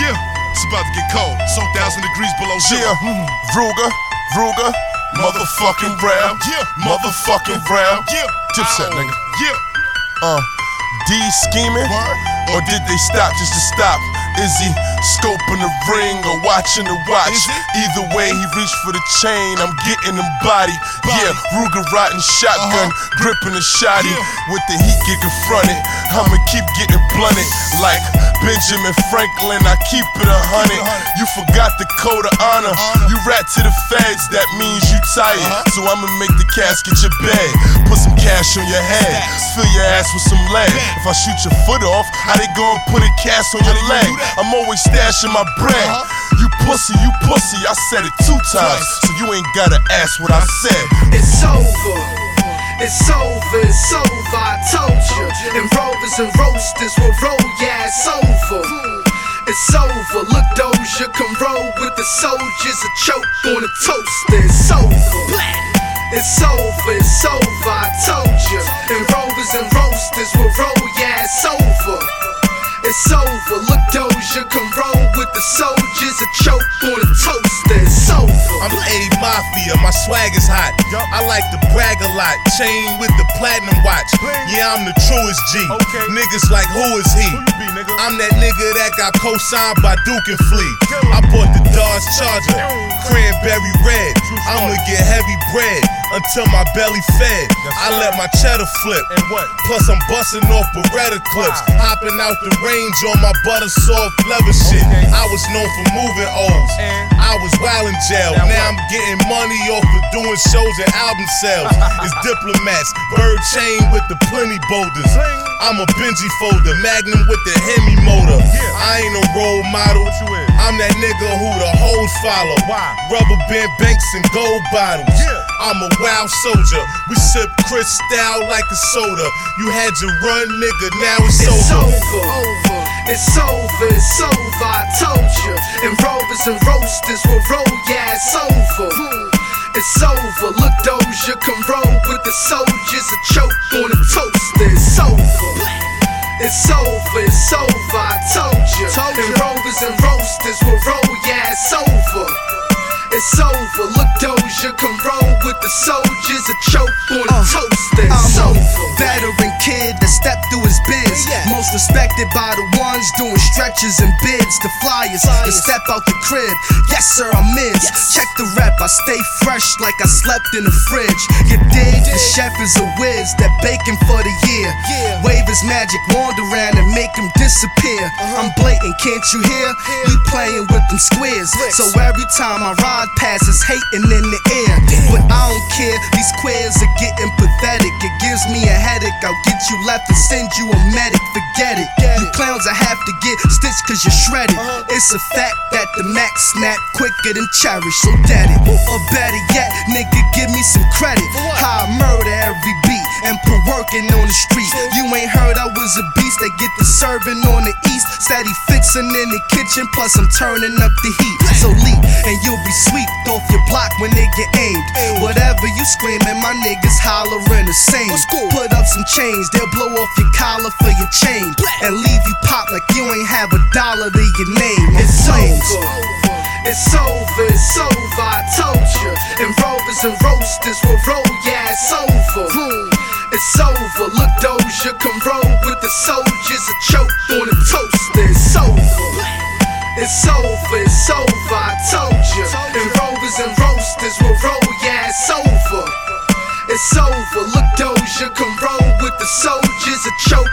Yeah, it's about to get cold. It's 1,000 degrees below zero. Yeah, Ruger, motherfucking rap. Yeah, motherfucking rap. Yeah, Dipset, nigga. Yeah. D scheming? Word. Or did they stop just to stop? Is he scoping the ring or watching the watch? Is it? Either way, he reached for the chain. I'm getting him body. Yeah, Ruger riding shotgun, gripping the shotty. Yeah. With the heat get confronted, I'ma keep getting blunted. Like Benjamin Franklin, I keep it 100. You forgot the code of honor. You rat to the feds, that means you tired. So I'ma make the casket your bed. Put some cash on your head, fill your ass with some lead. If I shoot your foot off, how they gon' put a cast on your leg? I'm always stashing my bread. You pussy, I said it 2 times. So you ain't gotta ask what I said. It's over. It's over, it's over, I told you. And rovers and roasters will roll, yeah, it's over. It's over, look Doja come roll with the soldiers, a choke on a toaster. It's over. It's over, I told you. And rovers and roasters will roll, yeah, it's over. It's over, look Doja come roll with the soldiers, a choke on a toaster. It's over. I'm A Mafia, my swag is hot. I like to brag a lot, chain with the platinum watch. Yeah, I'm the truest G. Niggas like, who is he? I'm that nigga that got co-signed by Duke and Flea. I bought the Dodge Charger, cranberry red. I'ma get heavy bread until my belly fed. I let my cheddar flip. Plus I'm busting off Beretta clips, hopping out the range on my butter soft leather shit. I was known for moving O's. I was wild in jail. Now I'm getting money off of doing shows and album sales. It's diplomats, bird chain with the plenty boulders. I'm a Benji folder, Magnum with the Hemi motor. I ain't a role model. I'm that nigga who the hoes follow. Rubber band banks and gold bottles. I'm a wild soldier. We sip Cristal like a soda. You had your run, nigga, now it's over. It's over, I told you. And rovers and roasters will roll, yeah, it's over. It's over, look Doja come roll with the soldiers, a choke on a toaster. It's over. It's over, I told you. And rovers and roasters will roll, yeah, it's over. It's over, look Doja come roll with the soldiers, a choke on a toaster. It's over. Veteran kid that stepped through his biz. Most respected by the ones doing stretches and bids. The flyers that step out the crib. Yes sir, I'm in. Check the rep, I stay fresh like I slept in the fridge. You dig? The chef is a whiz that baking for the year. Wave his magic wand around and make him disappear. I'm blatant, can't you hear? We playing with them squares. So every time I ride past, it's hating in the air. But I don't care, these queers are getting pathetic. It gives me a headache. I'll get you left and send you a medic. Forget it. You clowns, I have to get stitched cause you're shredded. It's a fact that the max snap quicker than cherish, so dead it. Or better yet, nigga, give me some credit. How I murder every beat and put working on the street. You ain't heard I was a beast that get the serving on the east. Steady fixing in the kitchen, plus I'm turning up the heat. So leap and you'll be swept off your block when they get aimed. Whatever you screaming, my niggas hollering the same. Put up some chains, they'll blow off your collar for your chain and leave you pop like you ain't have $1 to your name. It's over. It's over, I told you. And rovers and roasters will roll, yeah, it's over. It's over, look Doja come roll with the soldiers, a choke on a toaster. It's over. It's over, I told you. And rovers and roasters will roll, yeah, it's over. It's over, look Doja come roll with the soldiers, a choke